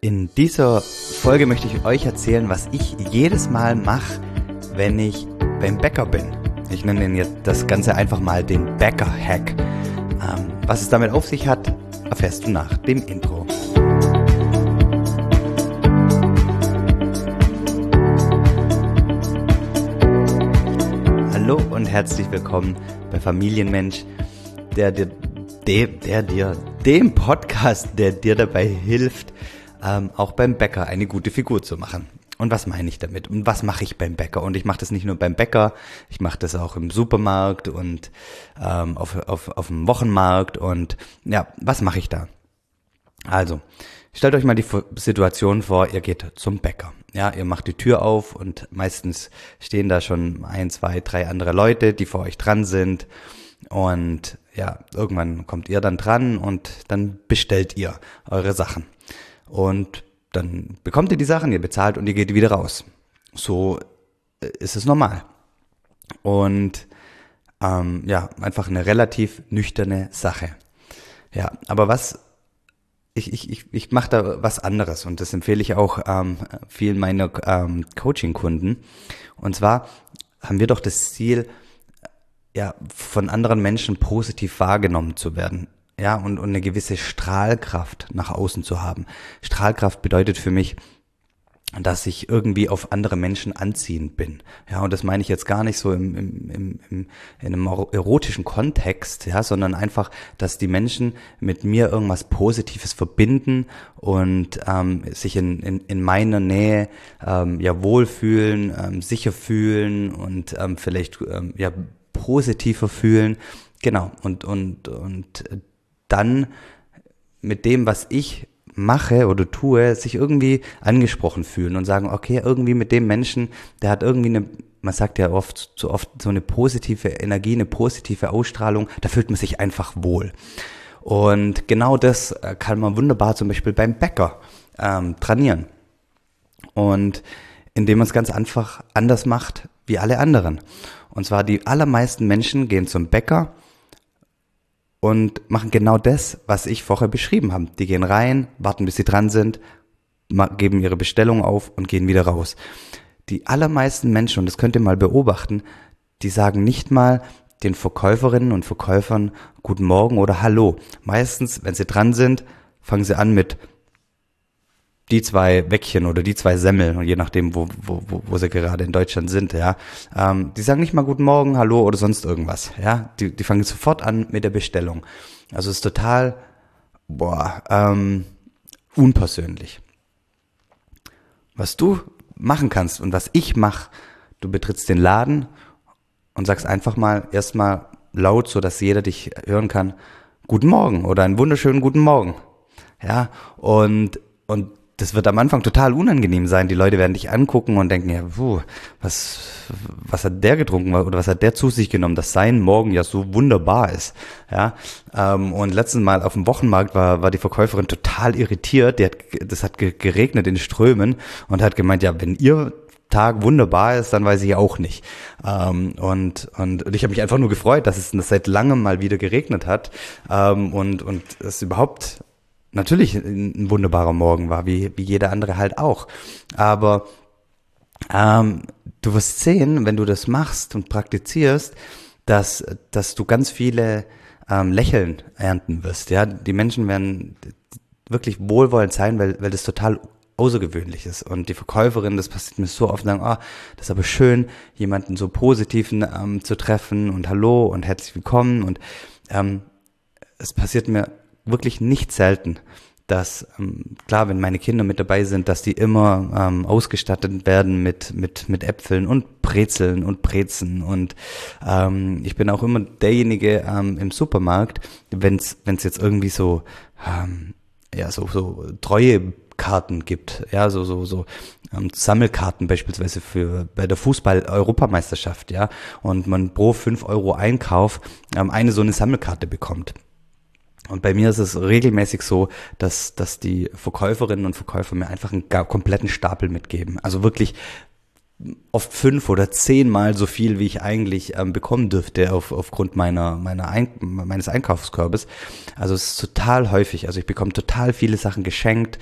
In dieser Folge möchte ich euch erzählen, was ich jedes Mal mache, wenn ich beim Bäcker bin. Ich nenne den jetzt das Ganze einfach mal den Bäcker-Hack. Was es damit auf sich hat, erfährst du nach dem Intro. Hallo und herzlich willkommen bei Familienmensch, dem Podcast, der dir dabei hilft, auch beim Bäcker eine gute Figur zu machen. Und was meine ich damit? Und was mache ich beim Bäcker? Und ich mache das nicht nur beim Bäcker, ich mache das auch im Supermarkt und auf dem Wochenmarkt. Und ja, was mache ich da? Also, stellt euch mal die Situation vor, ihr geht zum Bäcker. Ja, ihr macht die Tür auf und meistens stehen da schon 1, 2, 3 andere Leute, die vor euch dran sind. Und ja, irgendwann kommt ihr dann dran und dann bestellt ihr eure Sachen. Und dann bekommt ihr die Sachen, ihr bezahlt und ihr geht wieder raus. So ist es normal. Und einfach eine relativ nüchterne Sache. Ja, aber ich mache da was anderes und das empfehle ich auch vielen meiner Coaching-Kunden. Und zwar haben wir doch das Ziel, ja, von anderen Menschen positiv wahrgenommen zu werden. Ja, und eine gewisse Strahlkraft nach außen zu haben. Strahlkraft bedeutet für mich, dass ich irgendwie auf andere Menschen anziehend bin. Ja, und das meine ich jetzt gar nicht so in einem erotischen Kontext, ja, sondern einfach, dass die Menschen mit mir irgendwas Positives verbinden und sich in meiner Nähe wohlfühlen, sicher fühlen und vielleicht positiver fühlen. Genau, und dann mit dem, was ich mache oder tue, sich irgendwie angesprochen fühlen und sagen, okay, irgendwie mit dem Menschen, der hat irgendwie man sagt ja oft so eine positive Energie, eine positive Ausstrahlung, da fühlt man sich einfach wohl. Und genau das kann man wunderbar zum Beispiel beim Bäcker trainieren. Und indem man es ganz einfach anders macht wie alle anderen. Und zwar die allermeisten Menschen gehen zum Bäcker und machen genau das, was ich vorher beschrieben habe. Die gehen rein, warten, bis sie dran sind, geben ihre Bestellung auf und gehen wieder raus. Die allermeisten Menschen, und das könnt ihr mal beobachten, die sagen nicht mal den Verkäuferinnen und Verkäufern Guten Morgen oder Hallo. Meistens, wenn sie dran sind, fangen sie an mit die 2 Weckchen oder die 2 Semmeln, je nachdem, wo sie gerade in Deutschland sind, ja. Die sagen nicht mal Guten Morgen, Hallo oder sonst irgendwas, ja. Die fangen sofort an mit der Bestellung. Also es ist total, unpersönlich. Was du machen kannst und was ich mache, du betrittst den Laden und sagst einfach mal, erstmal laut, so dass jeder dich hören kann, Guten Morgen oder einen wunderschönen Guten Morgen, ja. Und das wird am Anfang total unangenehm sein. Die Leute werden dich angucken und denken, ja, was hat der getrunken oder was hat der zu sich genommen, dass sein Morgen ja so wunderbar ist. Ja, und letztes Mal auf dem Wochenmarkt war die Verkäuferin total irritiert. Das hat geregnet in Strömen und hat gemeint, ja, wenn ihr Tag wunderbar ist, dann weiß ich auch nicht. Und ich habe mich einfach nur gefreut, dass es seit langem mal wieder geregnet hat und es überhaupt natürlich ein wunderbarer Morgen war, wie jeder andere halt auch. Aber du wirst sehen, wenn du das machst und praktizierst, dass du ganz viele Lächeln ernten wirst. Ja, die Menschen werden wirklich wohlwollend sein, weil das total außergewöhnlich ist. Und die Verkäuferin, das passiert mir so oft, sagen, das ist aber schön, jemanden so positiven zu treffen und Hallo und herzlich willkommen. Und es passiert mir wirklich nicht selten, dass, klar, wenn meine Kinder mit dabei sind, dass die immer ausgestattet werden mit Äpfeln und Brezeln und Brezen und ich bin auch immer derjenige im Supermarkt, wenn's jetzt irgendwie so Treuekarten gibt, ja, so Sammelkarten beispielsweise bei der Fußball-Europameisterschaft, ja, und man pro 5 Euro Einkauf eine so eine Sammelkarte bekommt. Und bei mir ist es regelmäßig so, dass die Verkäuferinnen und Verkäufer mir einfach einen kompletten Stapel mitgeben. Also wirklich oft 5 oder 10 Mal so viel, wie ich eigentlich bekommen dürfte aufgrund meines Einkaufskorbes. Also es ist total häufig. Also ich bekomme total viele Sachen geschenkt,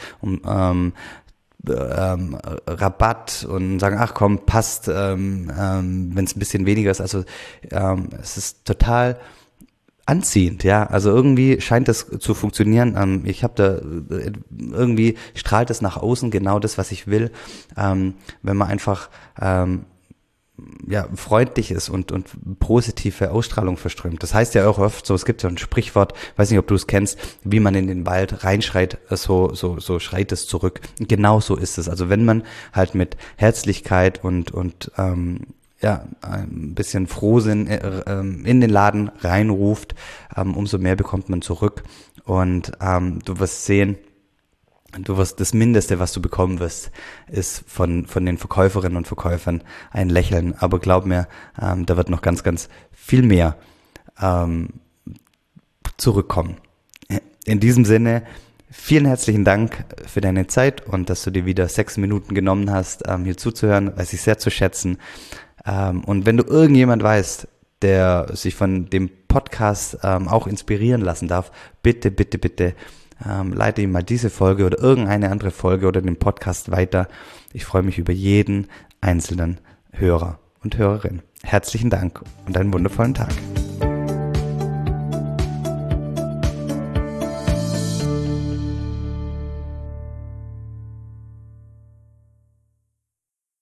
Rabatt und sagen, ach komm, passt, wenn es ein bisschen weniger ist. Also es ist total anziehend, ja. Also irgendwie scheint das zu funktionieren. Ich habe da irgendwie strahlt es nach außen genau das, was ich will. Wenn man einfach freundlich ist und positive Ausstrahlung verströmt. Das heißt ja auch oft so, es gibt ja ein Sprichwort, weiß nicht, ob du es kennst, wie man in den Wald reinschreit, so schreit es zurück. Genau so ist es. Also wenn man halt mit Herzlichkeit und ein bisschen Frohsinn in den Laden reinruft, umso mehr bekommt man zurück. Und du wirst sehen, das Mindeste, was du bekommen wirst, ist von den Verkäuferinnen und Verkäufern ein Lächeln. Aber glaub mir, da wird noch ganz, ganz viel mehr zurückkommen. In diesem Sinne, vielen herzlichen Dank für deine Zeit und dass du dir wieder 6 Minuten genommen hast, hier zuzuhören, weiß ich sehr zu schätzen. Und wenn du irgendjemand weißt, der sich von dem Podcast auch inspirieren lassen darf, bitte leite ihm mal diese Folge oder irgendeine andere Folge oder den Podcast weiter. Ich freue mich über jeden einzelnen Hörer und Hörerin. Herzlichen Dank und einen wundervollen Tag.